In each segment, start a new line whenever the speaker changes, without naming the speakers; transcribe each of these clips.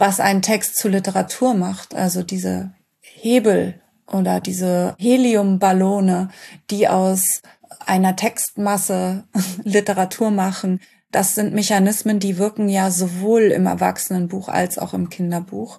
was einen Text zu Literatur macht. Also diese Hebel oder diese Heliumballone, die aus einer Textmasse Literatur machen. Das sind Mechanismen, die wirken ja sowohl im Erwachsenenbuch als auch im Kinderbuch.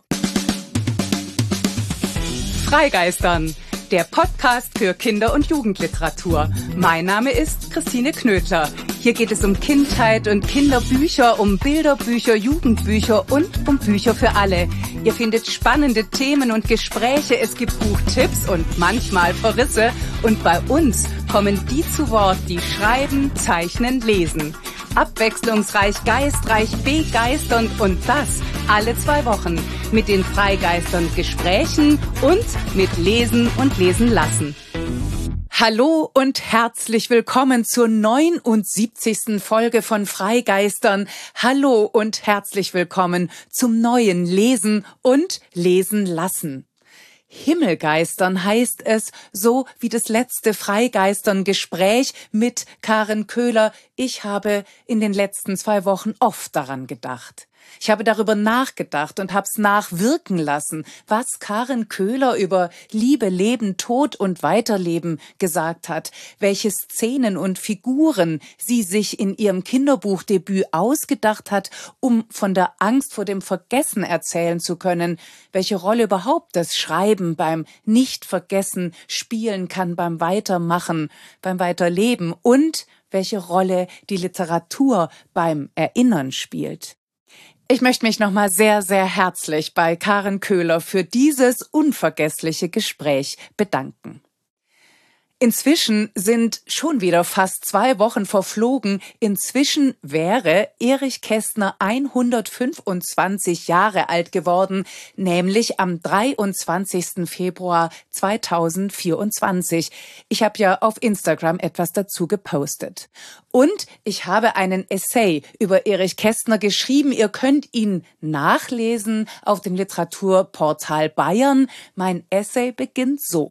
Freigeistern, der Podcast für Kinder- und Jugendliteratur. Mein Name ist Christine Knödler. Hier geht es um Kindheit und Kinderbücher, um Bilderbücher, Jugendbücher und um Bücher für alle. Ihr findet spannende Themen und Gespräche, es gibt Buchtipps und manchmal Verrisse. Und bei uns kommen die zu Wort, die schreiben, zeichnen, lesen. Abwechslungsreich, geistreich, begeisternd und das alle 2 Wochen mit den Freigeistern Gesprächen und mit Lesen und Lesen lassen. Hallo und herzlich willkommen zur 79. Folge von Freigeistern. Hallo und herzlich willkommen zum neuen Lesen und Lesen lassen. Himmelgeistern heißt es, so wie das letzte Freigeistern-Gespräch mit Karen Köhler. Ich habe in den letzten 2 Wochen oft daran gedacht. Ich habe darüber nachgedacht und hab's nachwirken lassen, was Karen Köhler über Liebe, Leben, Tod und Weiterleben gesagt hat, welche Szenen und Figuren sie sich in ihrem Kinderbuchdebüt ausgedacht hat, um von der Angst vor dem Vergessen erzählen zu können, welche Rolle überhaupt das Schreiben beim Nicht-Vergessen spielen kann, beim Weitermachen, beim Weiterleben und welche Rolle die Literatur beim Erinnern spielt. Ich möchte mich nochmal sehr, sehr herzlich bei Karen Köhler für dieses unvergessliche Gespräch bedanken. Inzwischen sind schon wieder fast 2 Wochen verflogen. Inzwischen wäre Erich Kästner 125 Jahre alt geworden, nämlich am 23. Februar 2024. Ich habe ja auf Instagram etwas dazu gepostet. Und ich habe einen Essay über Erich Kästner geschrieben. Ihr könnt ihn nachlesen auf dem Literaturportal Bayern. Mein Essay beginnt so.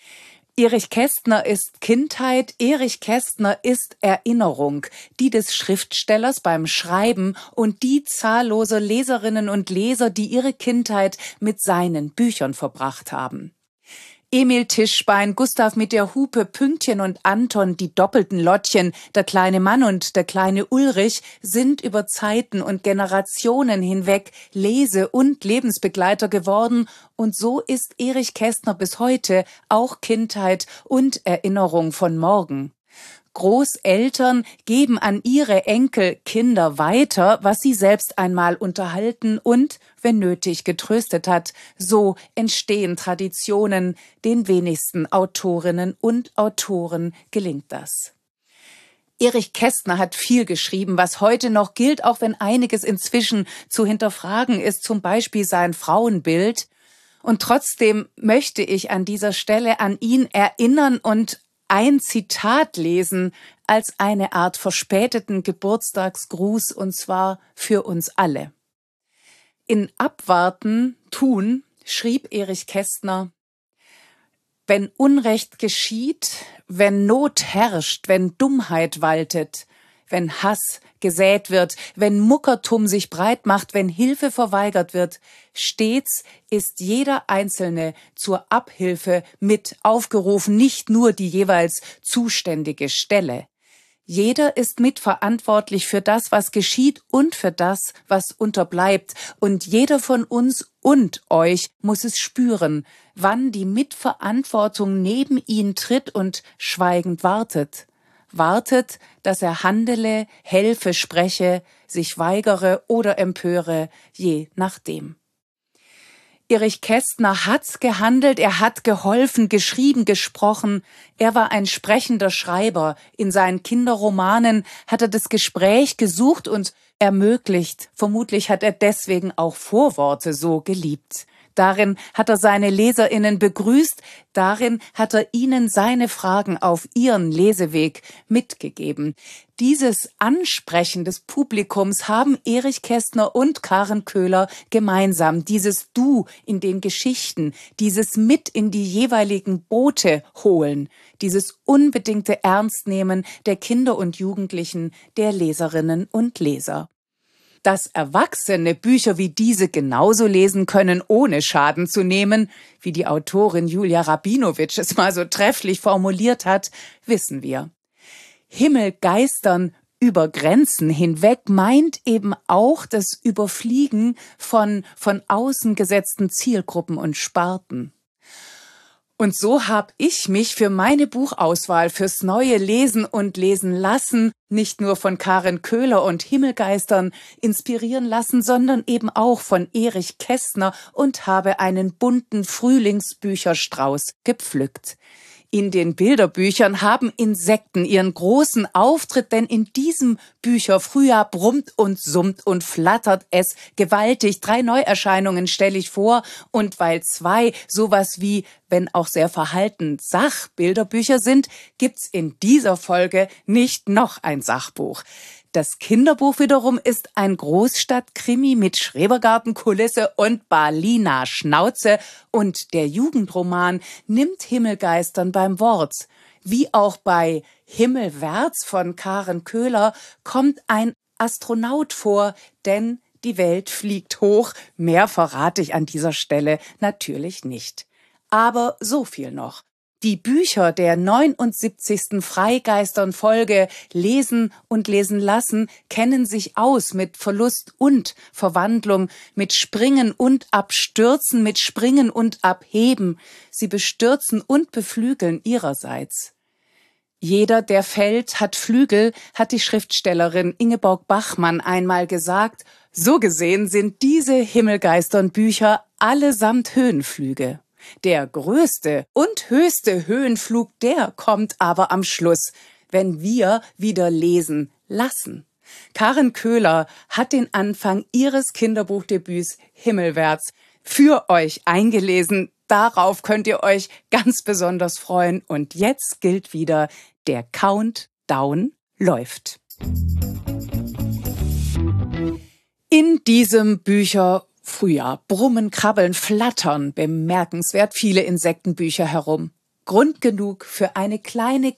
Erich Kästner ist Kindheit, Erich Kästner ist Erinnerung, die des Schriftstellers beim Schreiben und die zahlloser Leserinnen und Leser, die ihre Kindheit mit seinen Büchern verbracht haben. Emil Tischbein, Gustav mit der Hupe, Pünktchen und Anton, die doppelten Lottchen, der kleine Mann und der kleine Ulrich sind über Zeiten und Generationen hinweg Lese- und Lebensbegleiter geworden und so ist Erich Kästner bis heute auch Kindheit und Erinnerung von morgen. Großeltern geben an ihre Enkelkinder weiter, was sie selbst einmal unterhalten und, wenn nötig, getröstet hat. So entstehen Traditionen. Den wenigsten Autorinnen und Autoren gelingt das. Erich Kästner hat viel geschrieben, was heute noch gilt, auch wenn einiges inzwischen zu hinterfragen ist, zum Beispiel sein Frauenbild. Und trotzdem möchte ich an dieser Stelle an ihn erinnern und ein Zitat lesen als eine Art verspäteten Geburtstagsgruß, und zwar für uns alle. In Abwarten, Tun schrieb Erich Kästner: Wenn Unrecht geschieht, wenn Not herrscht, wenn Dummheit waltet, wenn Hass gesät wird, wenn Muckertum sich breit macht, wenn Hilfe verweigert wird, stets ist jeder Einzelne zur Abhilfe mit aufgerufen, nicht nur die jeweils zuständige Stelle. Jeder ist mitverantwortlich für das, was geschieht und für das, was unterbleibt. Und jeder von uns und euch muss es spüren, wann die Mitverantwortung neben ihn tritt und schweigend wartet. Wartet, dass er handele, helfe, spreche, sich weigere oder empöre, je nachdem. Erich Kästner hat gehandelt, er hat geholfen, geschrieben, gesprochen. Er war ein sprechender Schreiber. In seinen Kinderromanen hat er das Gespräch gesucht und ermöglicht. Vermutlich hat er deswegen auch Vorworte so geliebt. Darin hat er seine LeserInnen begrüßt, darin hat er ihnen seine Fragen auf ihren Leseweg mitgegeben. Dieses Ansprechen des Publikums haben Erich Kästner und Karen Köhler gemeinsam. Dieses Du in den Geschichten, dieses Mit in die jeweiligen Boote holen, dieses unbedingte Ernstnehmen der Kinder und Jugendlichen, der Leserinnen und Leser. Dass Erwachsene Bücher wie diese genauso lesen können, ohne Schaden zu nehmen, wie die Autorin Julia Rabinowitsch es mal so trefflich formuliert hat, wissen wir. Himmelgeistern über Grenzen hinweg meint eben auch das Überfliegen von außen gesetzten Zielgruppen und Sparten. Und so habe ich mich für meine Buchauswahl fürs neue Lesen und Lesen lassen nicht nur von Karen Köhler und Himmelgeistern inspirieren lassen, sondern eben auch von Erich Kästner und habe einen bunten Frühlingsbücherstrauß gepflückt. In den Bilderbüchern haben Insekten ihren großen Auftritt, denn in diesem Bücherfrühjahr brummt und summt und flattert es gewaltig. 3 Neuerscheinungen stelle ich vor, und weil 2 sowas wie, wenn auch sehr verhalten, Sachbilderbücher sind, gibt's in dieser Folge nicht noch ein Sachbuch. Das Kinderbuch wiederum ist ein Großstadtkrimi mit Schrebergartenkulisse und Berliner Schnauze, und der Jugendroman nimmt Himmelgeistern beim Wort. Wie auch bei Himmelwärts von Karen Köhler kommt ein Astronaut vor, denn die Welt fliegt hoch. Mehr verrate ich an dieser Stelle natürlich nicht. Aber so viel noch. Die Bücher der 79. Freigeistern-Folge Lesen und Lesen lassen kennen sich aus mit Verlust und Verwandlung, mit Springen und Abstürzen, mit Springen und Abheben. Sie bestürzen und beflügeln ihrerseits. Jeder, der fällt, hat Flügel, hat die Schriftstellerin Ingeborg Bachmann einmal gesagt. So gesehen sind diese Himmelgeistern-Bücher allesamt Höhenflüge. Der größte und höchste Höhenflug, der kommt aber am Schluss, wenn wir wieder lesen lassen. Karen Köhler hat den Anfang ihres Kinderbuchdebüts Himmelwärts für euch eingelesen. Darauf könnt ihr euch ganz besonders freuen. Und jetzt gilt wieder, der Countdown läuft. In diesem Bücherfrühjahr brummen, krabbeln, flattern bemerkenswert viele Insektenbücher herum. Grund genug für eine kleine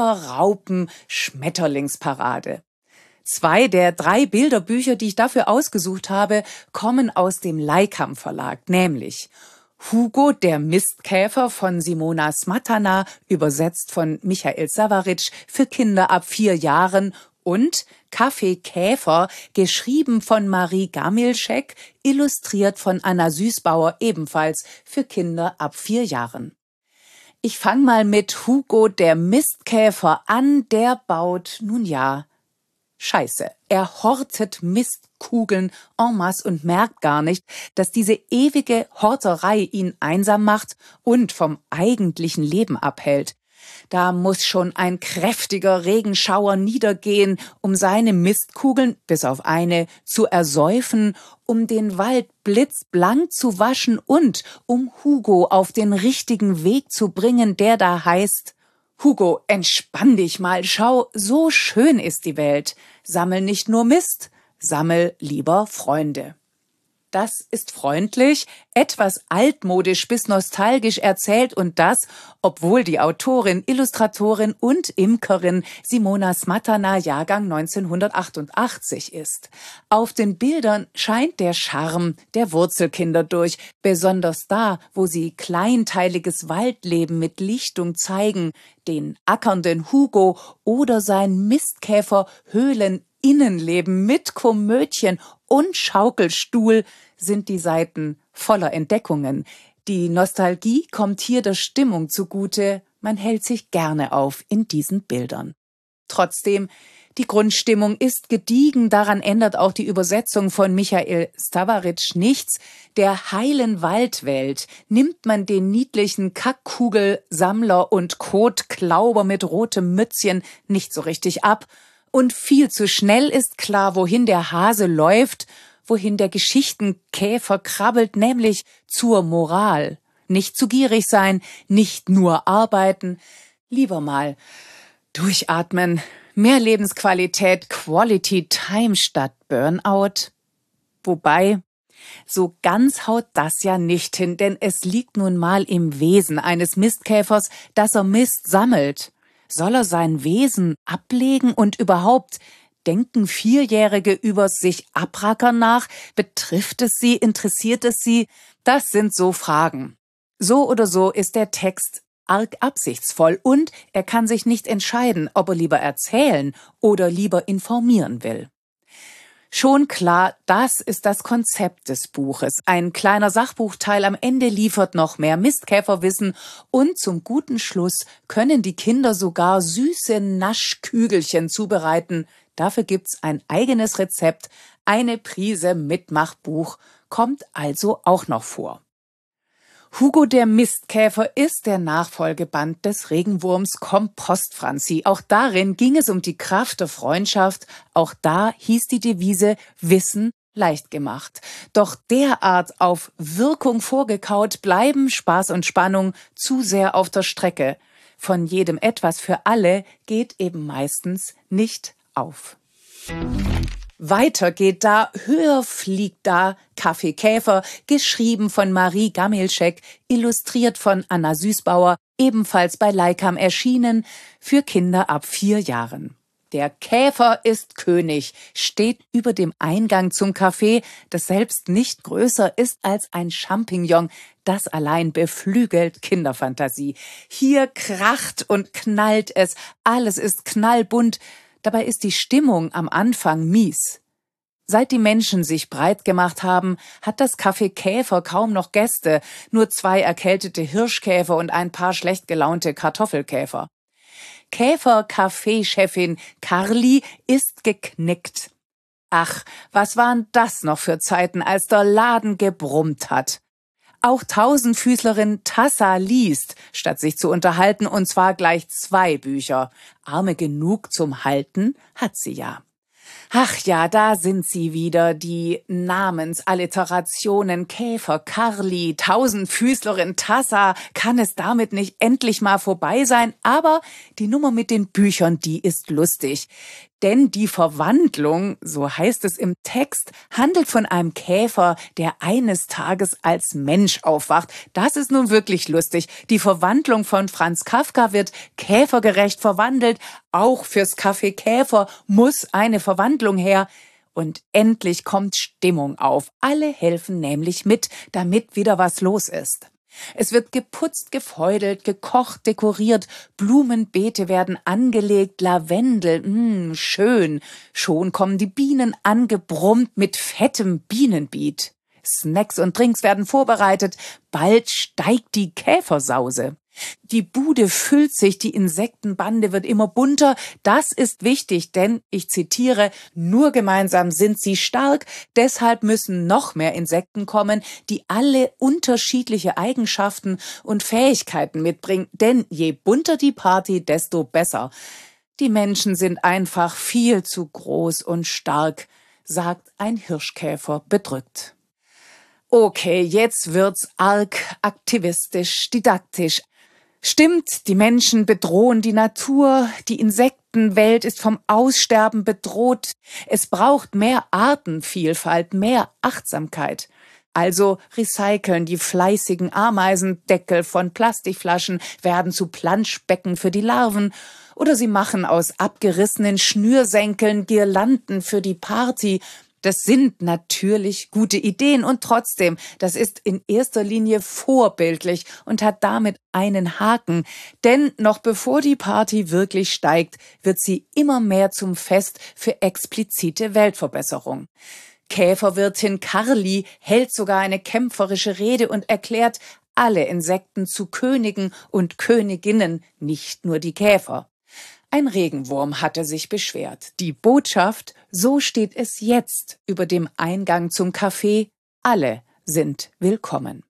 Käfer-Raupen-Schmetterlingsparade. 2 der 3 Bilderbücher, die ich dafür ausgesucht habe, kommen aus dem Leikam Verlag, nämlich Hugo, der Mistkäfer von Simona Smatana, übersetzt von Michael Savaric, für Kinder ab 4 Jahren, und Kaffeekäfer, geschrieben von Marie Gamilschek, illustriert von Anna Süßbauer, ebenfalls für Kinder ab 4 Jahren. Ich fange mal mit Hugo, der Mistkäfer, an. Der baut, nun ja, Scheiße. Er hortet Mistkugeln en masse und merkt gar nicht, dass diese ewige Horterei ihn einsam macht und vom eigentlichen Leben abhält. Da muss schon ein kräftiger Regenschauer niedergehen, um seine Mistkugeln, bis auf eine, zu ersäufen, um den Wald blitzblank zu waschen und um Hugo auf den richtigen Weg zu bringen, der da heißt: Hugo, entspann dich mal, schau, so schön ist die Welt. Sammel nicht nur Mist, sammel lieber Freunde. Das ist freundlich, etwas altmodisch bis nostalgisch erzählt, und das, obwohl die Autorin, Illustratorin und Imkerin Simona Smatana Jahrgang 1988 ist. Auf den Bildern scheint der Charme der Wurzelkinder durch, besonders da, wo sie kleinteiliges Waldleben mit Lichtung zeigen, den ackernden Hugo oder sein Mistkäfer-Höhlen-Innenleben mit Komödien und Schaukelstuhl sind die Seiten voller Entdeckungen. Die Nostalgie kommt hier der Stimmung zugute. Man hält sich gerne auf in diesen Bildern. Trotzdem, die Grundstimmung ist gediegen. Daran ändert auch die Übersetzung von Michael Savaric nichts. Der heilen Waldwelt nimmt man den niedlichen Kackkugelsammler und Kotklauber mit rotem Mützchen nicht so richtig ab. Und viel zu schnell ist klar, wohin der Hase läuft, wohin der Geschichtenkäfer krabbelt, nämlich zur Moral. Nicht zu gierig sein, nicht nur arbeiten, lieber mal durchatmen, mehr Lebensqualität, Quality Time statt Burnout. Wobei, so ganz haut das ja nicht hin, denn es liegt nun mal im Wesen eines Mistkäfers, dass er Mist sammelt. Soll er sein Wesen ablegen und überhaupt, denken Vierjährige über sich abrackern nach? Betrifft es sie? Interessiert es sie? Das sind so Fragen. So oder so ist der Text arg absichtsvoll und er kann sich nicht entscheiden, ob er lieber erzählen oder lieber informieren will. Schon klar, das ist das Konzept des Buches. Ein kleiner Sachbuchteil am Ende liefert noch mehr Mistkäferwissen und zum guten Schluss können die Kinder sogar süße Naschkügelchen zubereiten. Dafür gibt's ein eigenes Rezept. Eine Prise Mitmachbuch kommt also auch noch vor. Hugo der Mistkäfer ist der Nachfolgeband des Regenwurms Kompost Franzi. Auch darin ging es um die Kraft der Freundschaft. Auch da hieß die Devise Wissen leicht gemacht. Doch derart auf Wirkung vorgekaut bleiben Spaß und Spannung zu sehr auf der Strecke. Von jedem etwas für alle geht eben meistens nicht auf. Weiter geht da, höher fliegt da, Kaffeekäfer, geschrieben von Marie Gamilschek, illustriert von Anna Süßbauer, ebenfalls bei Leikam erschienen, für Kinder ab 4 Jahren. Der Käfer ist König, steht über dem Eingang zum Café, das selbst nicht größer ist als ein Champignon. Das allein beflügelt Kinderfantasie. Hier kracht und knallt es, alles ist knallbunt. Dabei ist die Stimmung am Anfang mies. Seit die Menschen sich breit gemacht haben, hat das Café Käfer kaum noch Gäste, nur 2 erkältete Hirschkäfer und ein paar schlecht gelaunte Kartoffelkäfer. Käfer-Café-Chefin Carli ist geknickt. Ach, was waren das noch für Zeiten, als der Laden gebrummt hat. Auch Tausendfüßlerin Tassa liest, statt sich zu unterhalten, und zwar gleich 2 Bücher. Arme genug zum Halten hat sie ja. Ach ja, da sind sie wieder, die Namensalliterationen Käfer, Carli, Tausendfüßlerin Tassa. Kann es damit nicht endlich mal vorbei sein? Aber die Nummer mit den Büchern, die ist lustig. Denn die Verwandlung, so heißt es im Text, handelt von einem Käfer, der eines Tages als Mensch aufwacht. Das ist nun wirklich lustig. Die Verwandlung von Franz Kafka wird käfergerecht verwandelt. Auch fürs Café Käfer muss eine Verwandlung her. Und endlich kommt Stimmung auf. Alle helfen nämlich mit, damit wieder was los ist. Es wird geputzt, gefeudelt, gekocht, dekoriert, Blumenbeete werden angelegt, Lavendel, schön. Schon kommen die Bienen angebrummt mit fettem Bienenbeat. Snacks und Drinks werden vorbereitet, bald steigt die Käfersause. Die Bude füllt sich, die Insektenbande wird immer bunter. Das ist wichtig, denn, ich zitiere, nur gemeinsam sind sie stark, deshalb müssen noch mehr Insekten kommen, die alle unterschiedliche Eigenschaften und Fähigkeiten mitbringen, denn je bunter die Party, desto besser. Die Menschen sind einfach viel zu groß und stark, sagt ein Hirschkäfer bedrückt. Okay, jetzt wird's arg aktivistisch, didaktisch. Stimmt, die Menschen bedrohen die Natur, die Insektenwelt ist vom Aussterben bedroht. Es braucht mehr Artenvielfalt, mehr Achtsamkeit. Also recyceln die fleißigen Ameisendeckel von Plastikflaschen, werden zu Planschbecken für die Larven. Oder sie machen aus abgerissenen Schnürsenkeln Girlanden für die Party. Das sind natürlich gute Ideen und trotzdem, das ist in erster Linie vorbildlich und hat damit einen Haken. Denn noch bevor die Party wirklich steigt, wird sie immer mehr zum Fest für explizite Weltverbesserung. Käferwirtin Carli hält sogar eine kämpferische Rede und erklärt alle Insekten zu Königen und Königinnen, nicht nur die Käfer. Ein Regenwurm hatte sich beschwert. Die Botschaft, so steht es jetzt über dem Eingang zum Café, alle sind willkommen.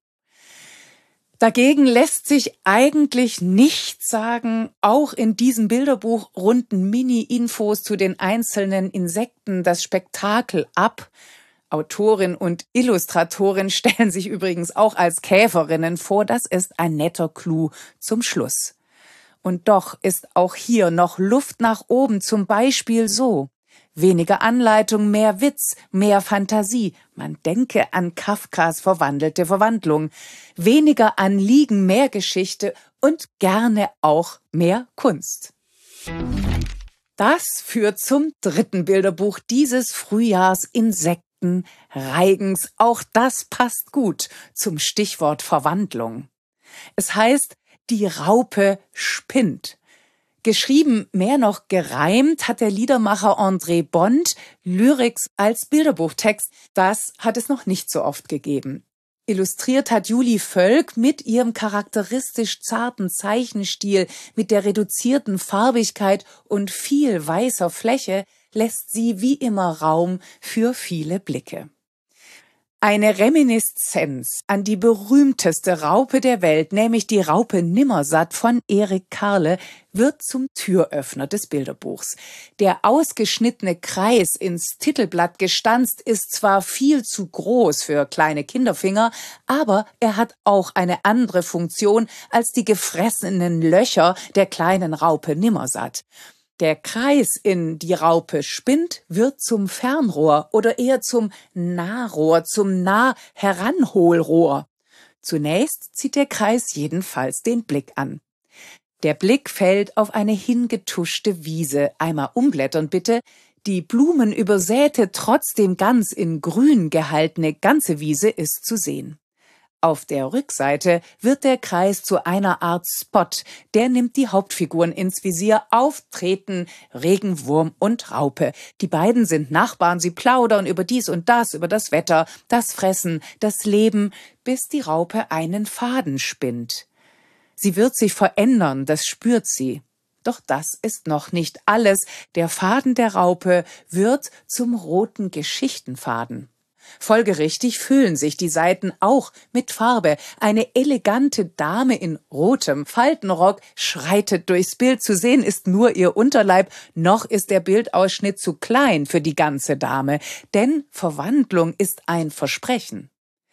Dagegen lässt sich eigentlich nichts sagen, auch in diesem Bilderbuch runden Mini-Infos zu den einzelnen Insekten das Spektakel ab. Autorin und Illustratorin stellen sich übrigens auch als Käferinnen vor, das ist ein netter Clou zum Schluss. Und doch ist auch hier noch Luft nach oben, zum Beispiel so: weniger Anleitung, mehr Witz, mehr Fantasie. Man denke an Kafkas verwandelte Verwandlung. Weniger Anliegen, mehr Geschichte und gerne auch mehr Kunst. Das führt zum 3. Bilderbuch dieses Frühjahrs, Insekten, Reigens. Auch das passt gut zum Stichwort Verwandlung. Es heißt, die Raupe spinnt. Geschrieben, mehr noch gereimt, hat der Liedermacher André Bond Lyrics als Bilderbuchtext. Das hat es noch nicht so oft gegeben. Illustriert hat Julie Völk mit ihrem charakteristisch zarten Zeichenstil, mit der reduzierten Farbigkeit und viel weißer Fläche lässt sie wie immer Raum für viele Blicke. Eine Reminiszenz an die berühmteste Raupe der Welt, nämlich die Raupe Nimmersatt von Erik Karle, wird zum Türöffner des Bilderbuchs. Der ausgeschnittene Kreis ins Titelblatt gestanzt ist zwar viel zu groß für kleine Kinderfinger, aber er hat auch eine andere Funktion als die gefressenen Löcher der kleinen Raupe Nimmersatt. Der Kreis in die Raupe spinnt wird zum Fernrohr oder eher zum Nahrohr, zum Nah-Heranholrohr. Zunächst zieht der Kreis jedenfalls den Blick an. Der Blick fällt auf eine hingetuschte Wiese. Einmal umblättern bitte. Die blumenübersäte, trotzdem ganz in Grün gehaltene ganze Wiese ist zu sehen. Auf der Rückseite wird der Kreis zu einer Art Spot, der nimmt die Hauptfiguren ins Visier, auftreten Regenwurm und Raupe. Die beiden sind Nachbarn, sie plaudern über dies und das, über das Wetter, das Fressen, das Leben, bis die Raupe einen Faden spinnt. Sie wird sich verändern, das spürt sie. Doch das ist noch nicht alles. Der Faden der Raupe wird zum roten Geschichtenfaden. Folgerichtig füllen sich die Seiten auch mit Farbe. Eine elegante Dame in rotem Faltenrock schreitet durchs Bild. Zu sehen ist nur ihr Unterleib, noch ist der Bildausschnitt zu klein für die ganze Dame, denn Verwandlung ist ein Versprechen.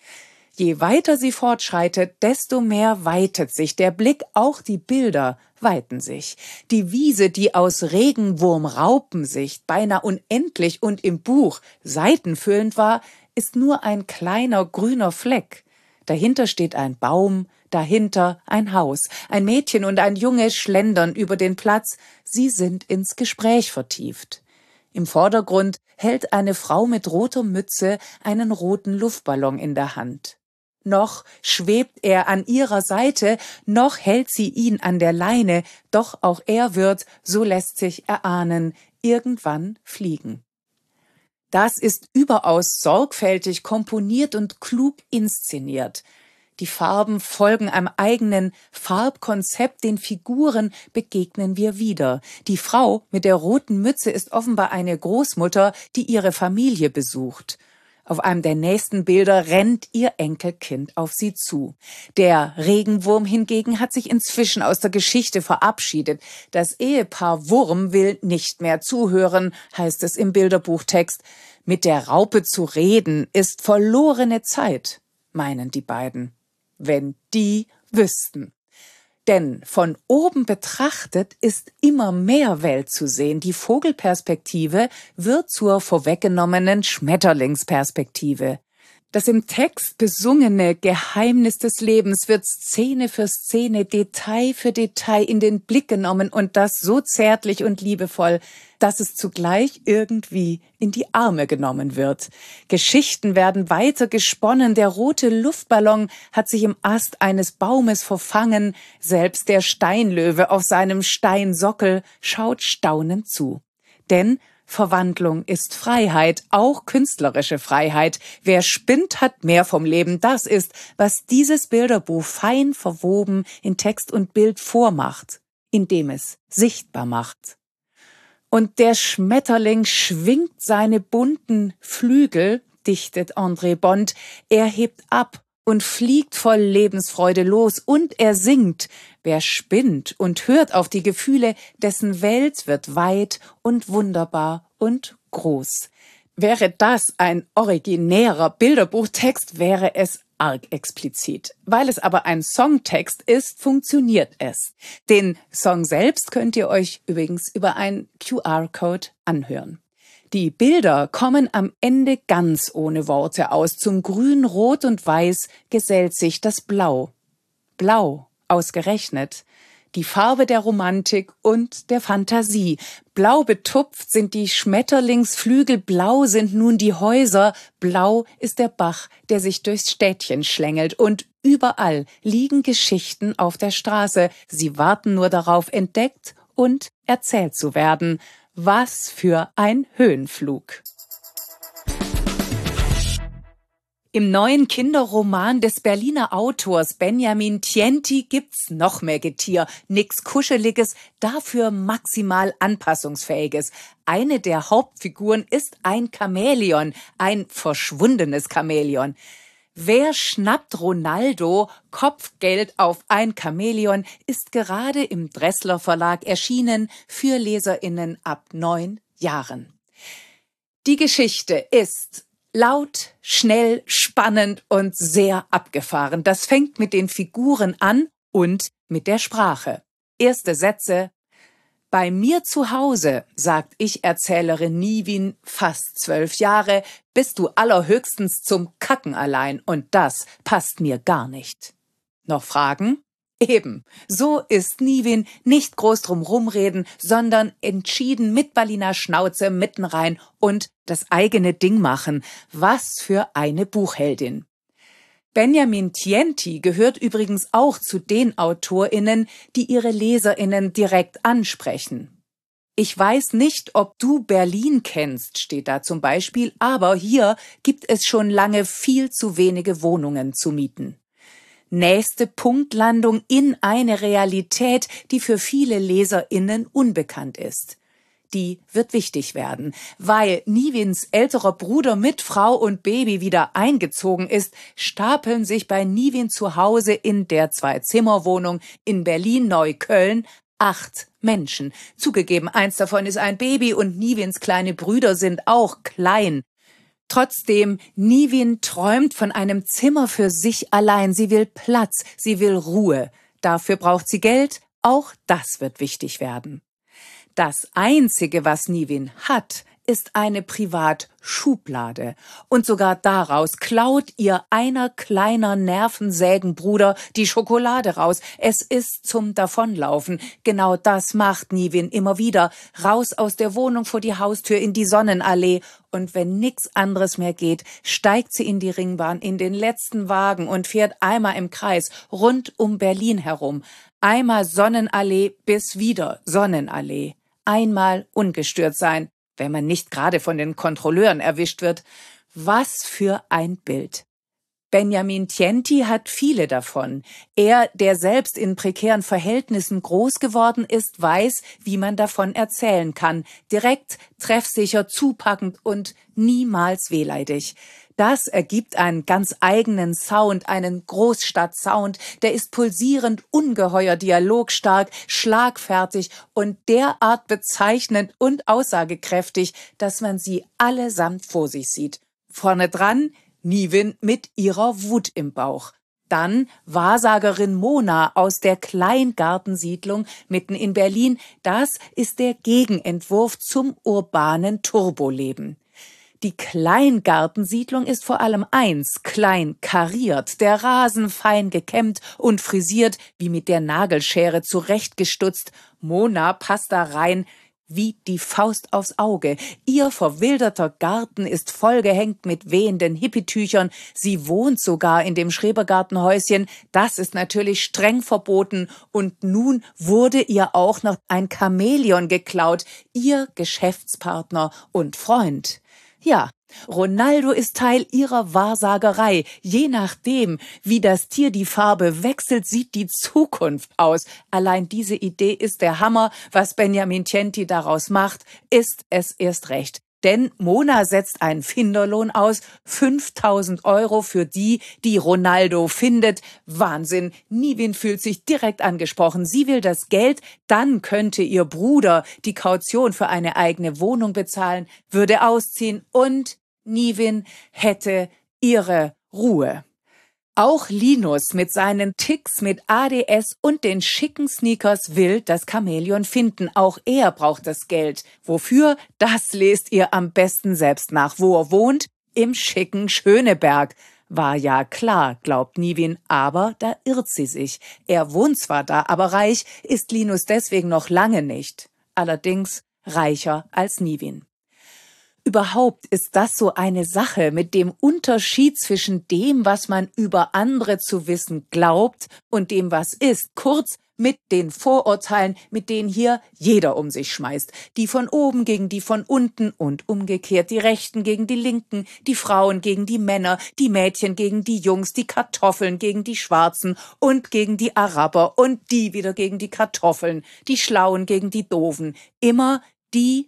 Je weiter sie fortschreitet, desto mehr weitet sich der Blick, auch die Bilder weiten sich. Die Wiese, die aus Regenwurm-Raupensicht beinahe unendlich und im Buch seitenfüllend war, ist nur ein kleiner grüner Fleck. Dahinter steht ein Baum, dahinter ein Haus. Ein Mädchen und ein Junge schlendern über den Platz. Sie sind ins Gespräch vertieft. Im Vordergrund hält eine Frau mit roter Mütze einen roten Luftballon in der Hand. Noch schwebt er an ihrer Seite, noch hält sie ihn an der Leine, doch auch er wird, so lässt sich erahnen, irgendwann fliegen. Das ist überaus sorgfältig komponiert und klug inszeniert. Die Farben folgen einem eigenen Farbkonzept, den Figuren begegnen wir wieder. Die Frau mit der roten Mütze ist offenbar eine Großmutter, die ihre Familie besucht. Auf einem der nächsten Bilder rennt ihr Enkelkind auf sie zu. Der Regenwurm hingegen hat sich inzwischen aus der Geschichte verabschiedet. Das Ehepaar Wurm will nicht mehr zuhören, heißt es im Bilderbuchtext. Mit der Raupe zu reden ist verlorene Zeit, meinen die beiden. Wenn die wüssten. Denn von oben betrachtet ist immer mehr Welt zu sehen. Die Vogelperspektive wird zur vorweggenommenen Schmetterlingsperspektive. Das im Text besungene Geheimnis des Lebens wird Szene für Szene, Detail für Detail in den Blick genommen und das so zärtlich und liebevoll, dass es zugleich irgendwie in die Arme genommen wird. Geschichten werden weiter gesponnen, der rote Luftballon hat sich im Ast eines Baumes verfangen, selbst der Steinlöwe auf seinem Steinsockel schaut staunend zu. Denn Verwandlung ist Freiheit, auch künstlerische Freiheit. Wer spinnt, hat mehr vom Leben. Das ist, was dieses Bilderbuch fein verwoben in Text und Bild vormacht, indem es sichtbar macht. Und der Schmetterling schwingt seine bunten Flügel, dichtet André Bond. Er hebt ab und fliegt voll Lebensfreude los und er singt. Wer spinnt und hört auf die Gefühle, dessen Welt wird weit und wunderbar und groß. Wäre das ein originärer Bilderbuchtext, wäre es arg explizit. Weil es aber ein Songtext ist, funktioniert es. Den Song selbst könnt ihr euch übrigens über einen QR-Code anhören. Die Bilder kommen am Ende ganz ohne Worte aus. Zum Grün, Rot und Weiß gesellt sich das Blau. Blau, ausgerechnet. die Farbe der Romantik und der Fantasie. Blau betupft sind die Schmetterlingsflügel, blau sind nun die Häuser, blau ist der Bach, der sich durchs Städtchen schlängelt und überall liegen Geschichten auf der Straße. Sie warten nur darauf, entdeckt und erzählt zu werden. Was für ein Höhenflug! Im neuen Kinderroman des Berliner Autors Benjamin Tienti gibt's noch mehr Getier, nix Kuscheliges, dafür maximal Anpassungsfähiges. Eine der Hauptfiguren ist ein Chamäleon, ein verschwundenes Chamäleon. Wer schnappt Ronaldo? Kopfgeld auf ein Chamäleon ist gerade im Dressler Verlag erschienen für LeserInnen ab 9 Jahren. Die Geschichte ist laut, schnell, spannend und sehr abgefahren. Das fängt mit den Figuren an und mit der Sprache. Erste Sätze. Bei mir zu Hause, sagt Ich-Erzählerin Nivin, fast 12 Jahre, bist du allerhöchstens zum Kacken allein und das passt mir gar nicht. Noch Fragen? Eben, so ist Nivin, nicht groß drum rumreden, sondern entschieden mit Berliner Schnauze mitten rein und das eigene Ding machen. Was für eine Buchheldin. Benjamin Tienti gehört übrigens auch zu den AutorInnen, die ihre LeserInnen direkt ansprechen. Ich weiß nicht, ob du Berlin kennst, steht da zum Beispiel, aber hier gibt es schon lange viel zu wenige Wohnungen zu mieten. Nächste Punktlandung in eine Realität, die für viele LeserInnen unbekannt ist. Die wird wichtig werden, weil Nivins älterer Bruder mit Frau und Baby wieder eingezogen ist, stapeln sich bei Nivin zu Hause in der 2-Zimmer-Wohnung in Berlin-Neukölln 8 Menschen. Zugegeben, eins davon ist ein Baby und Nivins kleine Brüder sind auch klein. Trotzdem, Nivin träumt von einem Zimmer für sich allein. Sie will Platz, sie will Ruhe. Dafür braucht sie Geld. Auch das wird wichtig werden. Das Einzige, was Nivin hat, ist eine Privatschublade. Und sogar daraus klaut ihr einer kleiner Nervensägenbruder die Schokolade raus. Es ist zum Davonlaufen. Genau das macht Nivin immer wieder. Raus aus der Wohnung vor die Haustür in die Sonnenallee. Und wenn nix anderes mehr geht, steigt sie in die Ringbahn, in den letzten Wagen und fährt einmal im Kreis rund um Berlin herum. Einmal Sonnenallee bis wieder Sonnenallee. Einmal ungestört sein, wenn man nicht gerade von den Kontrolleuren erwischt wird. Was für ein Bild. Benjamin Tienti hat viele davon. Er, der selbst in prekären Verhältnissen groß geworden ist, weiß, wie man davon erzählen kann. Direkt, treffsicher, zupackend und niemals wehleidig. Das ergibt einen ganz eigenen Sound, einen Großstadt-Sound, der ist pulsierend, ungeheuer dialogstark, schlagfertig und derart bezeichnend und aussagekräftig, dass man sie allesamt vor sich sieht. Vorne dran Nivin mit ihrer Wut im Bauch. Dann Wahrsagerin Mona aus der Kleingartensiedlung mitten in Berlin. Das ist der Gegenentwurf zum urbanen Turboleben. Die Kleingartensiedlung ist vor allem eins, klein kariert, der Rasen fein gekämmt und frisiert, wie mit der Nagelschere zurechtgestutzt. Mona passt da rein wie die Faust aufs Auge. Ihr verwilderter Garten ist vollgehängt mit wehenden Hippietüchern. Sie wohnt sogar in dem Schrebergartenhäuschen. Das ist natürlich streng verboten. Und nun wurde ihr auch noch ein Chamäleon geklaut. Ihr Geschäftspartner und Freund. Ja, Ronaldo ist Teil ihrer Wahrsagerei. Je nachdem, wie das Tier die Farbe wechselt, sieht die Zukunft aus. Allein diese Idee ist der Hammer. Was Benjamin Tienti daraus macht, ist es erst recht. Denn Mona setzt einen Finderlohn aus, 5.000 € für die, die Ronaldo findet. Wahnsinn, Nivin fühlt sich direkt angesprochen. Sie will das Geld, dann könnte ihr Bruder die Kaution für eine eigene Wohnung bezahlen, würde ausziehen und Nivin hätte ihre Ruhe. Auch Linus mit seinen Ticks mit ADS und den schicken Sneakers will das Chamäleon finden. Auch er braucht das Geld. Wofür? Das lest ihr am besten selbst nach. Wo er wohnt? Im schicken Schöneberg.
War ja klar, glaubt Niwin, aber da irrt sie sich. Er wohnt zwar da, aber reich ist Linus deswegen noch lange nicht. Allerdings reicher als Niwin. Überhaupt ist das so eine Sache mit dem Unterschied zwischen dem, was man über andere zu wissen glaubt, und dem, was ist. Kurz, mit den Vorurteilen, mit denen hier jeder um sich schmeißt. Die von oben gegen die von unten und umgekehrt. Die Rechten gegen die Linken, die Frauen gegen die Männer, die Mädchen gegen die Jungs, die Kartoffeln gegen die Schwarzen und gegen die Araber und die wieder gegen die Kartoffeln, die Schlauen gegen die Doofen. Immer die.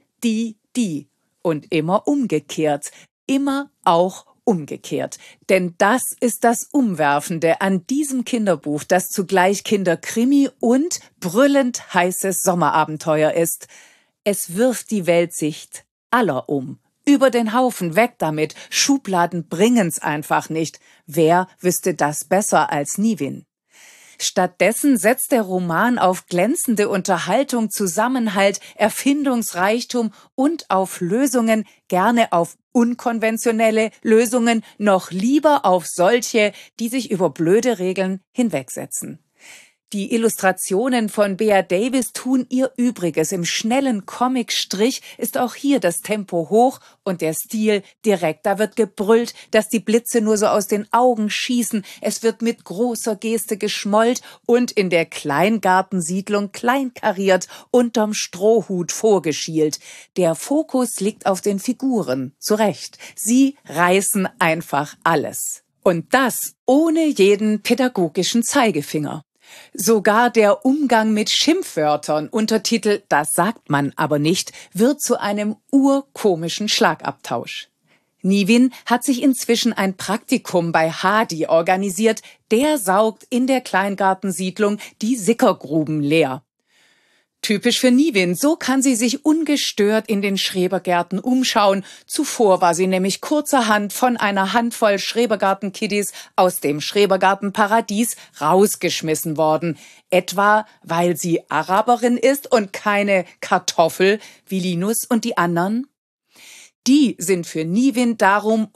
Und immer umgekehrt, immer auch umgekehrt. Denn das ist das Umwerfende an diesem Kinderbuch, das zugleich Kinderkrimi und brüllend heißes Sommerabenteuer ist. Es wirft die Weltsicht aller um. Über den Haufen, weg damit. Schubladen bringen's einfach nicht. Wer wüsste das besser als Niwin? Stattdessen setzt der Roman auf glänzende Unterhaltung, Zusammenhalt, Erfindungsreichtum und auf Lösungen, gerne auf unkonventionelle Lösungen, noch lieber auf solche, die sich über blöde Regeln hinwegsetzen. Die Illustrationen von Bea Davis tun ihr Übriges. Im schnellen Comicstrich ist auch hier das Tempo hoch und der Stil direkt. Da wird gebrüllt, dass die Blitze nur so aus den Augen schießen. Es wird mit großer Geste geschmollt und in der Kleingartensiedlung kleinkariert unterm Strohhut vorgeschielt. Der Fokus liegt auf den Figuren. Zu Recht. Sie reißen einfach alles. Und das ohne jeden pädagogischen Zeigefinger. Sogar der Umgang mit Schimpfwörtern, Untertitel „Das sagt man aber nicht“, wird zu einem urkomischen Schlagabtausch. Niwin hat sich inzwischen ein Praktikum bei Hadi organisiert. Der saugt in der Kleingartensiedlung die Sickergruben leer. Typisch für Niwin, so kann sie sich ungestört in den Schrebergärten umschauen. Zuvor war sie nämlich kurzerhand von einer Handvoll Schrebergartenkiddies aus dem Schrebergartenparadies rausgeschmissen worden. Etwa, weil sie Araberin ist und keine Kartoffel wie Linus und die anderen? Die sind für Niwin darum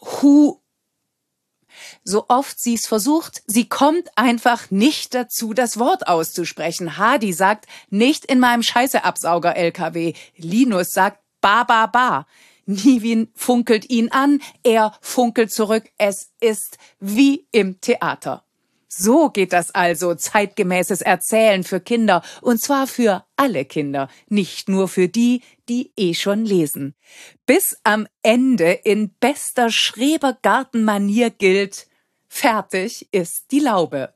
so oft sie es versucht, sie kommt einfach nicht dazu, das Wort auszusprechen. Hadi sagt, nicht in meinem Scheißeabsauger-LKW. Linus sagt, ba. Niwin funkelt ihn an, er funkelt zurück. Es ist wie im Theater. So geht das also, zeitgemäßes Erzählen für Kinder, und zwar für alle Kinder, nicht nur für die, die schon lesen. Bis am Ende in bester Schrebergartenmanier gilt: Fertig ist die Laube.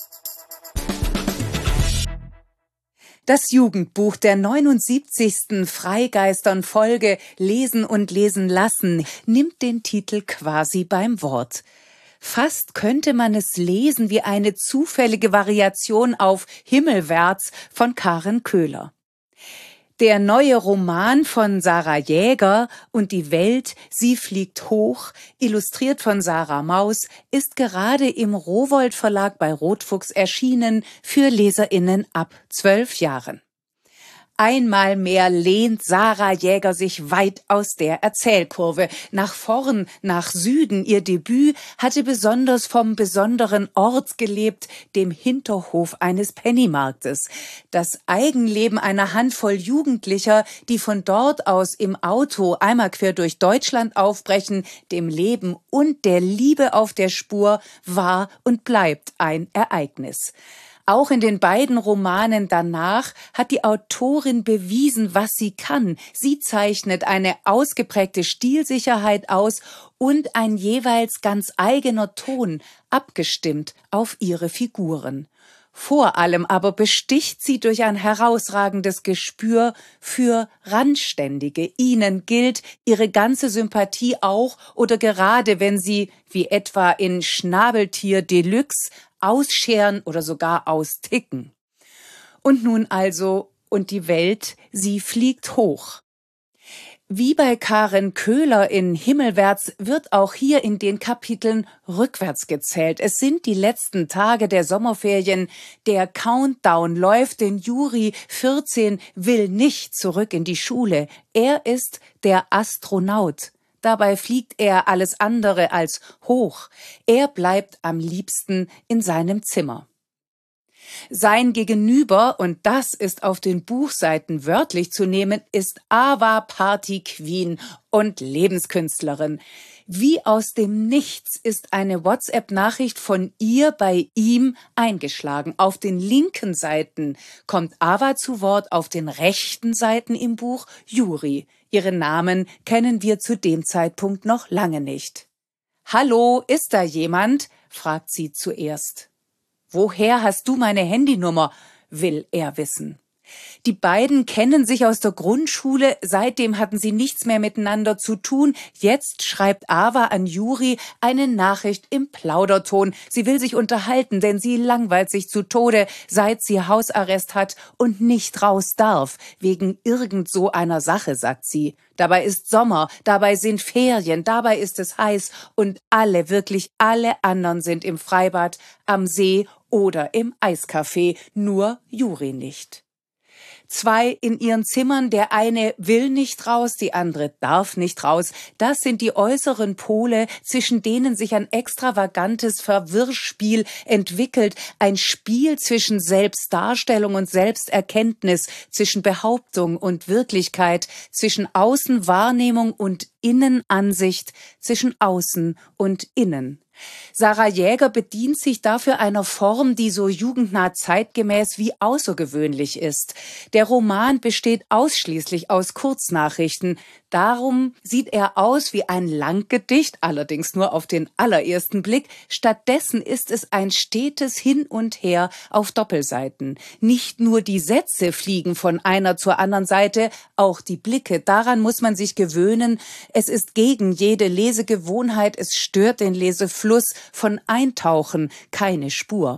Das Jugendbuch der 79. Freigeistern-Folge Lesen und lesen lassen nimmt den Titel quasi beim Wort. Fast könnte man es lesen wie eine zufällige Variation auf Himmelwärts von Karen Köhler. Der neue Roman von Sarah Jäger und die Welt, sie fliegt hoch, illustriert von Sarah Maus, ist gerade im Rowohlt Verlag bei Rotfuchs erschienen für LeserInnen ab 12 Jahren. Einmal mehr lehnt Sarah Jäger sich weit aus der Erzählkurve. Nach vorn, nach Süden. Ihr Debüt hatte besonders vom besonderen Ort gelebt, dem Hinterhof eines Pennymarktes. Das Eigenleben einer Handvoll Jugendlicher, die von dort aus im Auto einmal quer durch Deutschland aufbrechen, dem Leben und der Liebe auf der Spur, war und bleibt ein Ereignis. Auch in den beiden Romanen danach hat die Autorin bewiesen, was sie kann. Sie zeichnet eine ausgeprägte Stilsicherheit aus und ein jeweils ganz eigener Ton, abgestimmt auf ihre Figuren. Vor allem aber besticht sie durch ein herausragendes Gespür für Randständige. Ihnen gilt ihre ganze Sympathie auch oder gerade wenn sie, wie etwa in Schnabeltier Deluxe, ausscheren oder sogar austicken. Und nun also, und die Welt, sie fliegt hoch. Wie bei Karen Köhler in Himmelwärts wird auch hier in den Kapiteln rückwärts gezählt. Es sind die letzten Tage der Sommerferien. Der Countdown läuft, denn Juri, 14, will nicht zurück in die Schule. Er ist der Astronaut. dabei fliegt er alles andere als hoch. Er bleibt am liebsten in seinem Zimmer. Sein Gegenüber, und das ist auf den Buchseiten wörtlich zu nehmen, ist Ava Party Queen und Lebenskünstlerin. Wie aus dem Nichts ist eine WhatsApp-Nachricht von ihr bei ihm eingeschlagen. Auf den linken Seiten kommt Ava zu Wort, auf den rechten Seiten im Buch Juri. Ihren Namen kennen wir zu dem Zeitpunkt noch lange nicht. »Hallo, ist da jemand?« fragt sie zuerst. »Woher hast du meine Handynummer?« will er wissen. Die beiden kennen sich aus der Grundschule, seitdem hatten sie nichts mehr miteinander zu tun. Jetzt schreibt Ava an Juri eine Nachricht im Plauderton. Sie will sich unterhalten, denn sie langweilt sich zu Tode, seit sie Hausarrest hat und nicht raus darf, wegen irgend so einer Sache, sagt sie. Dabei ist Sommer, dabei sind Ferien, dabei ist es heiß und alle, wirklich alle anderen sind im Freibad, am See oder im Eiscafé, nur Juri nicht. Zwei in ihren Zimmern, der eine will nicht raus, die andere darf nicht raus. Das sind die äußeren Pole, zwischen denen sich ein extravagantes Verwirrspiel entwickelt. Ein Spiel zwischen Selbstdarstellung und Selbsterkenntnis, zwischen Behauptung und Wirklichkeit, zwischen Außenwahrnehmung und Innenansicht, zwischen Außen und Innen. Sarah Jäger bedient sich dafür einer Form, die so jugendnah zeitgemäß wie außergewöhnlich ist. Der Roman besteht ausschließlich aus Kurznachrichten. Darum sieht er aus wie ein Langgedicht, allerdings nur auf den allerersten Blick. Stattdessen ist es ein stetes Hin und Her auf Doppelseiten. Nicht nur die Sätze fliegen von einer zur anderen Seite, auch die Blicke. Daran muss man sich gewöhnen. Es ist gegen jede Lesegewohnheit, es stört den Lesefluss. Von Eintauchen keine Spur.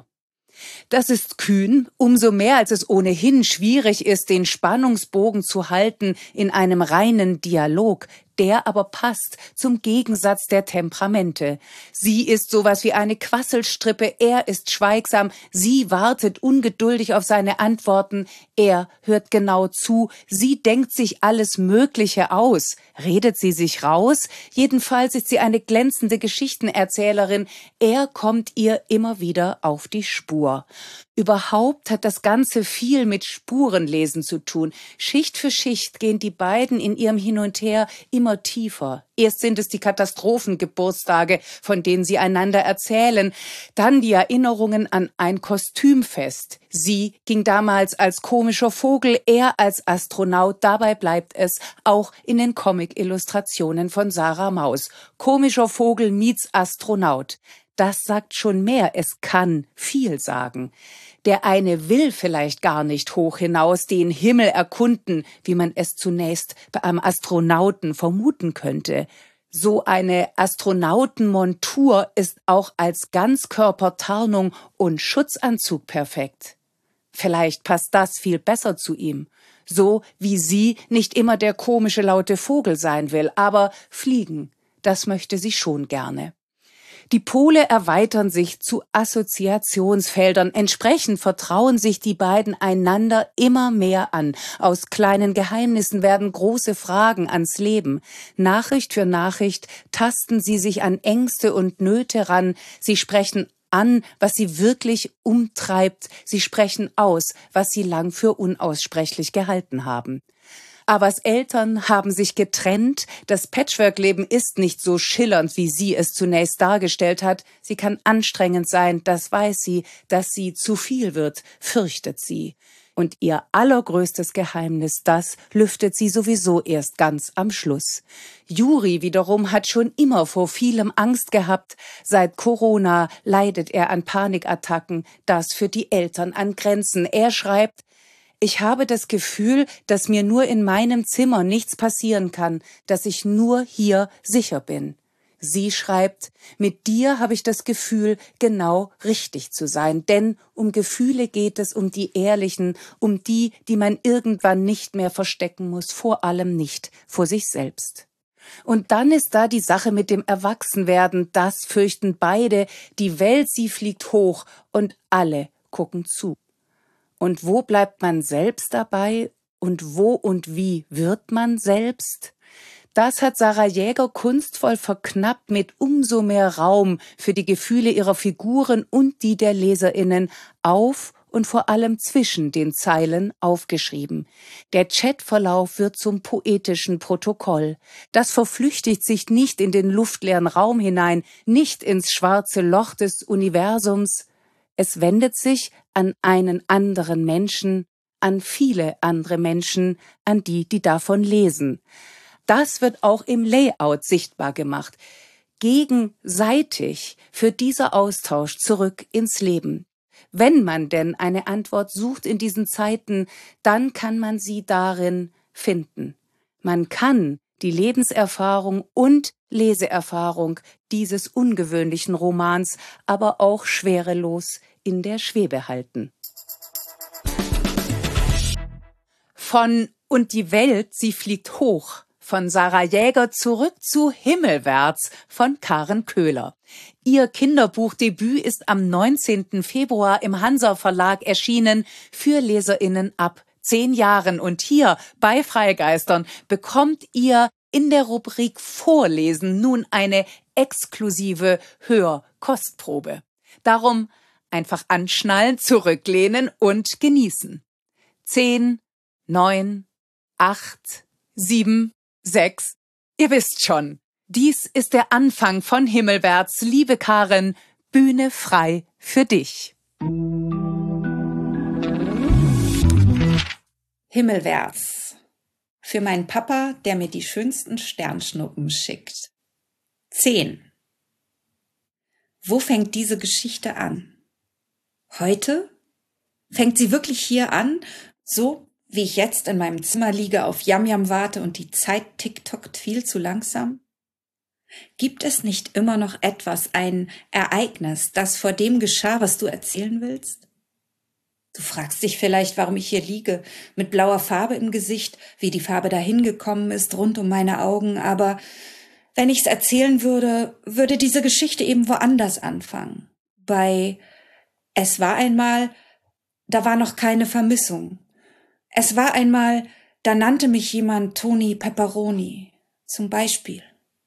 Das ist kühn, umso mehr als es ohnehin schwierig ist, den Spannungsbogen zu halten in einem reinen Dialog. Der aber passt zum Gegensatz der Temperamente. Sie ist sowas wie eine Quasselstrippe, er ist schweigsam, sie wartet ungeduldig auf seine Antworten, er hört genau zu, sie denkt sich alles Mögliche aus. Redet sie sich raus? Jedenfalls ist sie eine glänzende Geschichtenerzählerin, er kommt ihr immer wieder auf die Spur. Überhaupt hat das Ganze viel mit Spurenlesen zu tun. Schicht für Schicht gehen die beiden in ihrem Hin und Her immer tiefer. Erst sind es die Katastrophengeburtstage, von denen sie einander erzählen, dann die Erinnerungen an ein Kostümfest. Sie ging damals als komischer Vogel, er als Astronaut, dabei bleibt es auch in den Comic-Illustrationen von Sarah Maus. Komischer Vogel meets Astronaut. Das sagt schon mehr, es kann viel sagen. Der eine will vielleicht gar nicht hoch hinaus, den Himmel erkunden, wie man es zunächst bei einem Astronauten vermuten könnte. So eine Astronautenmontur ist auch als Ganzkörpertarnung und Schutzanzug perfekt. Vielleicht passt das viel besser zu ihm. So wie sie nicht immer der komische laute Vogel sein will, aber fliegen, das möchte sie schon gerne. Die Pole erweitern sich zu Assoziationsfeldern. Entsprechend vertrauen sich die beiden einander immer mehr an. Aus kleinen Geheimnissen werden große Fragen ans Leben. Nachricht für Nachricht tasten sie sich an Ängste und Nöte ran. Sie sprechen an, was sie wirklich umtreibt. Sie sprechen aus, was sie lang für unaussprechlich gehalten haben. Avas Eltern haben sich getrennt. Das Patchwork-Leben ist nicht so schillernd, wie sie es zunächst dargestellt hat. Sie kann anstrengend sein, das weiß sie. Dass sie zu viel wird, fürchtet sie. Und ihr allergrößtes Geheimnis, das lüftet sie sowieso erst ganz am Schluss. Juri wiederum hat schon immer vor vielem Angst gehabt. Seit Corona leidet er an Panikattacken. Das führt die Eltern an Grenzen. Er schreibt: Ich habe das Gefühl, dass mir nur in meinem Zimmer nichts passieren kann, dass ich nur hier sicher bin. Sie schreibt: Mit dir habe ich das Gefühl, genau richtig zu sein, denn um Gefühle geht es, um die ehrlichen, um die, die man irgendwann nicht mehr verstecken muss, vor allem nicht vor sich selbst. Und dann ist da die Sache mit dem Erwachsenwerden, das fürchten beide, die Welt, sie fliegt hoch und alle gucken zu. Und wo bleibt man selbst dabei? Und wo und wie wird man selbst? Das hat Sarah Jäger kunstvoll verknappt mit umso mehr Raum für die Gefühle ihrer Figuren und die der LeserInnen auf und vor allem zwischen den Zeilen aufgeschrieben. Der Chatverlauf wird zum poetischen Protokoll. Das verflüchtigt sich nicht in den luftleeren Raum hinein, nicht ins schwarze Loch des Universums. Es wendet sich an einen anderen Menschen, an viele andere Menschen, an die davon lesen. Das wird auch im Layout sichtbar gemacht. Gegenseitig führt dieser Austausch zurück ins Leben. Wenn man denn eine Antwort sucht in diesen Zeiten, dann kann man sie darin finden. Man kann die Lebenserfahrung und Leseerfahrung dieses ungewöhnlichen Romans aber auch schwerelos in der Schwebe halten. Von Und die Welt, sie fliegt hoch von Sarah Jäger zurück zu Himmelwärts von Karen Köhler. Ihr Kinderbuchdebüt ist am 19. Februar im Hansa Verlag erschienen für LeserInnen ab 10 Jahren. Und hier bei Freigeistern bekommt ihr in der Rubrik Vorlesen nun eine exklusive Hörkostprobe. Darum einfach anschnallen, zurücklehnen und genießen. 10, 9, 8, 7, 6. Ihr wisst schon, dies ist der Anfang von Himmelwärts. Liebe Karen, Bühne frei für dich.
Himmelwärts. Für meinen Papa, der mir die schönsten Sternschnuppen schickt. 10. Wo fängt diese Geschichte an? Heute? Fängt sie wirklich hier an, so wie ich jetzt in meinem Zimmer liege, auf Yam-Yam warte und die Zeit tick-tockt viel zu langsam? Gibt es nicht immer noch etwas, ein Ereignis, das vor dem geschah, was du erzählen willst? Du fragst dich vielleicht, warum ich hier liege, mit blauer Farbe im Gesicht, wie die Farbe dahin gekommen ist, rund um meine Augen, aber wenn ich's erzählen würde, würde diese Geschichte eben woanders anfangen. Bei Es war einmal, da war noch keine Vermissung. Es war einmal, da nannte mich jemand Toni Pepperoni, zum Beispiel.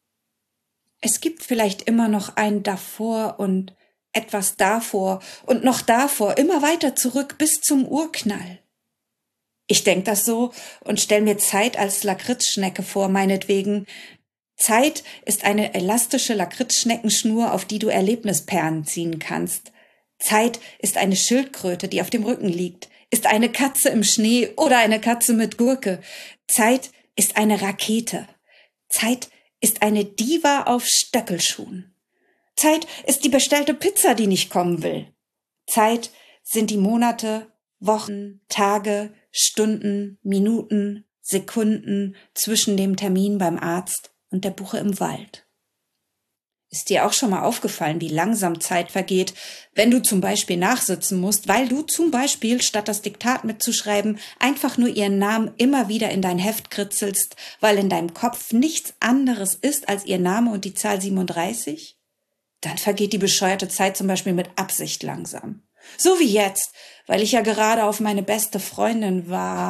Es gibt vielleicht immer noch ein davor und etwas davor und noch davor, immer weiter zurück bis zum Urknall. Ich denk das so und stell mir Zeit als Lakritzschnecke vor, meinetwegen. Zeit ist eine elastische Lakritzschneckenschnur, auf die du Erlebnisperlen ziehen kannst. Zeit ist eine Schildkröte, die auf dem Rücken liegt, ist eine Katze im Schnee oder eine Katze mit Gurke. Zeit ist eine Rakete. Zeit ist eine Diva auf Stöckelschuhen. Zeit ist die bestellte Pizza, die nicht kommen will. Zeit sind die Monate, Wochen, Tage, Stunden, Minuten, Sekunden zwischen dem Termin beim Arzt und der Buche im Wald. Ist dir auch schon mal aufgefallen, wie langsam Zeit vergeht, wenn du zum Beispiel nachsitzen musst, weil du zum Beispiel, statt das Diktat mitzuschreiben, einfach nur ihren Namen immer wieder in dein Heft kritzelst, weil in deinem Kopf nichts anderes ist als ihr Name und die Zahl 37? Dann vergeht die bescheuerte Zeit zum Beispiel mit Absicht langsam. So wie jetzt, weil ich ja gerade auf meine beste Freundin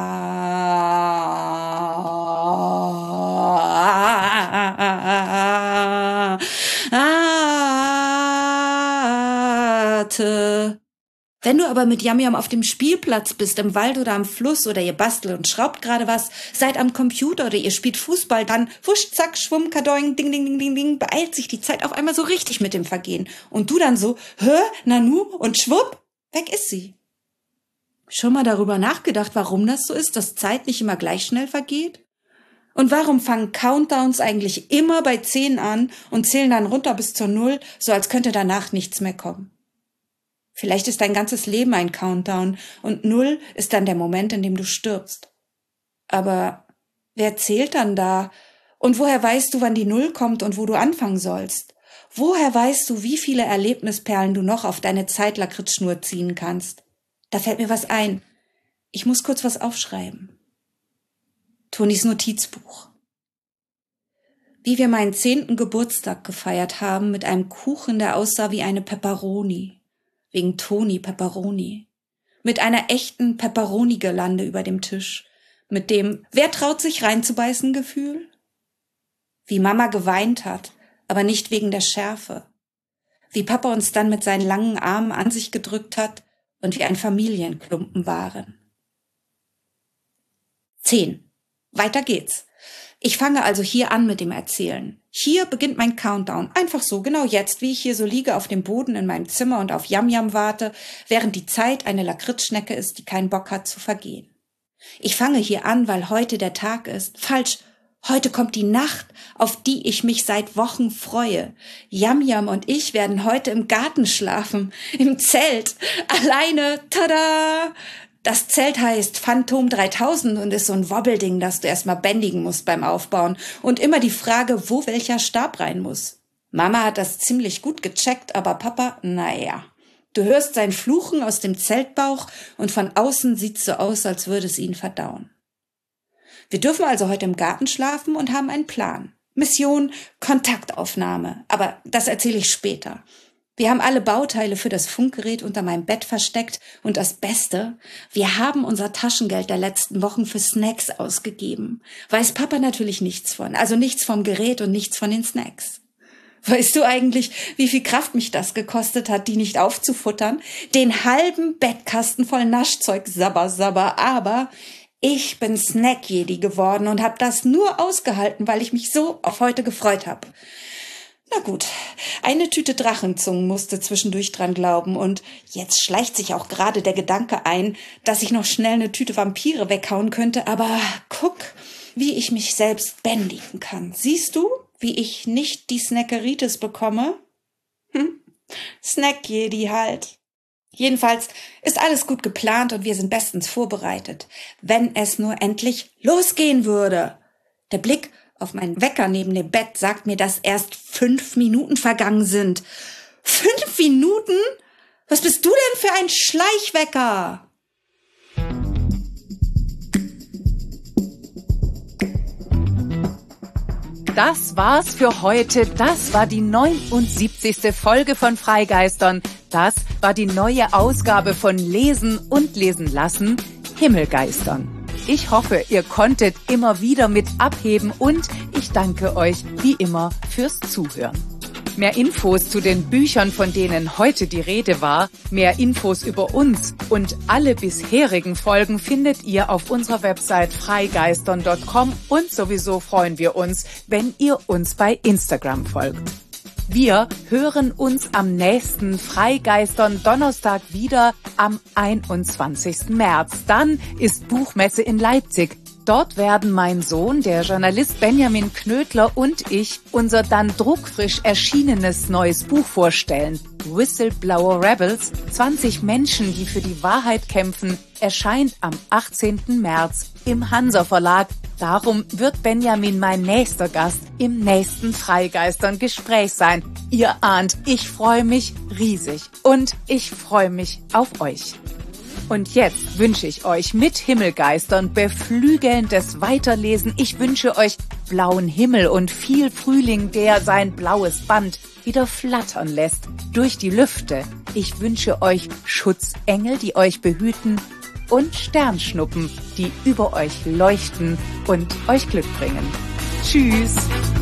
warte. Wenn du aber mit Yam-Yam auf dem Spielplatz bist, im Wald oder am Fluss oder ihr bastelt und schraubt gerade was, seid am Computer oder ihr spielt Fußball, dann wusch, zack, schwumm, kadoing, ding, ding, ding, ding, ding, beeilt sich die Zeit auf einmal so richtig mit dem Vergehen. Und du dann so, Nanu und schwupp, weg ist sie. Schon mal darüber nachgedacht, warum das so ist, dass Zeit nicht immer gleich schnell vergeht? Und warum fangen Countdowns eigentlich immer bei 10 an und zählen dann runter bis zur 0, so als könnte danach nichts mehr kommen? Vielleicht ist dein ganzes Leben ein Countdown und 0 ist dann der Moment, in dem du stirbst. Aber wer zählt dann da? Und woher weißt du, wann die 0 kommt und wo du anfangen sollst? Woher weißt du, wie viele Erlebnisperlen du noch auf deine Zeitlakritzschnur ziehen kannst? Da fällt mir was ein. Ich muss kurz was aufschreiben. Tonis Notizbuch. Wie wir meinen 10. Geburtstag gefeiert haben mit einem Kuchen, der aussah wie eine Pepperoni. Wegen Toni Pepperoni. Mit einer echten Pepperoni-Girlande über dem Tisch. Mit dem Wer traut sich reinzubeißen Gefühl. wie Mama geweint hat, aber nicht wegen der Schärfe. Wie Papa uns dann mit seinen langen Armen an sich gedrückt hat und wir ein Familienklumpen waren. 10. Weiter geht's. Ich fange also hier an mit dem Erzählen. Hier beginnt mein Countdown. Einfach so, genau jetzt, wie ich hier so liege auf dem Boden in meinem Zimmer und auf Yam-Yam warte, während die Zeit eine Lakritzschnecke ist, die keinen Bock hat zu vergehen. Ich fange hier an, weil heute der Tag ist. Falsch. Heute kommt die Nacht, auf die ich mich seit Wochen freue. Yam-Yam und ich werden heute im Garten schlafen, im Zelt, alleine, tada! Das Zelt heißt Phantom 3000 und ist so ein Wobbelding, das du erstmal bändigen musst beim Aufbauen. Und immer die Frage, wo welcher Stab rein muss. Mama hat das ziemlich gut gecheckt, aber Papa, naja. Du hörst sein Fluchen aus dem Zeltbauch und von außen sieht's so aus, als würde es ihn verdauen. Wir dürfen also heute im Garten schlafen und haben einen Plan. Mission Kontaktaufnahme, aber das erzähle ich später. Wir haben alle Bauteile für das Funkgerät unter meinem Bett versteckt und das Beste, wir haben unser Taschengeld der letzten Wochen für Snacks ausgegeben. Weiß Papa natürlich nichts von, also nichts vom Gerät und nichts von den Snacks. Weißt du eigentlich, wie viel Kraft mich das gekostet hat, die nicht aufzufuttern? Den halben Bettkasten voll Naschzeug, sabber, aber ich bin Snack-Jedi geworden und habe das nur ausgehalten, weil ich mich so auf heute gefreut habe. Na gut, eine Tüte Drachenzungen musste zwischendurch dran glauben und jetzt schleicht sich auch gerade der Gedanke ein, dass ich noch schnell eine Tüte Vampire weghauen könnte, aber guck, wie ich mich selbst bändigen kann. Siehst du, wie ich nicht die Snackeritis bekomme? Snack-Jedi halt. Jedenfalls ist alles gut geplant und wir sind bestens vorbereitet. Wenn es nur endlich losgehen würde. Der Blick auf meinen Wecker neben dem Bett sagt mir, dass erst 5 Minuten vergangen sind. 5 Minuten? Was bist du denn für ein Schleichwecker?
Das war's für heute. Das war die 79. Folge von Freigeistern. Das war die neue Ausgabe von Lesen und Lesen lassen, Himmelgeistern. Ich hoffe, ihr konntet immer wieder mit abheben und ich danke euch wie immer fürs Zuhören. Mehr Infos zu den Büchern, von denen heute die Rede war, mehr Infos über uns und alle bisherigen Folgen findet ihr auf unserer Website freigeistern.com und sowieso freuen wir uns, wenn ihr uns bei Instagram folgt. Wir hören uns am nächsten Freigeistern Donnerstag wieder am 21. März. Dann ist Buchmesse in Leipzig. Dort werden mein Sohn, der Journalist Benjamin Knödler und ich unser dann druckfrisch erschienenes neues Buch vorstellen. Whistleblower Rebels, 20 Menschen, die für die Wahrheit kämpfen, erscheint am 18. März im Hansa Verlag. Darum wird Benjamin mein nächster Gast im nächsten Freigeistern-Gespräch sein. Ihr ahnt, ich freue mich riesig und ich freue mich auf euch. Und jetzt wünsche ich euch mit Himmelgeistern beflügelndes Weiterlesen. Ich wünsche euch blauen Himmel und viel Frühling, der sein blaues Band wieder flattern lässt durch die Lüfte. Ich wünsche euch Schutzengel, die euch behüten und Sternschnuppen, die über euch leuchten und euch Glück bringen. Tschüss!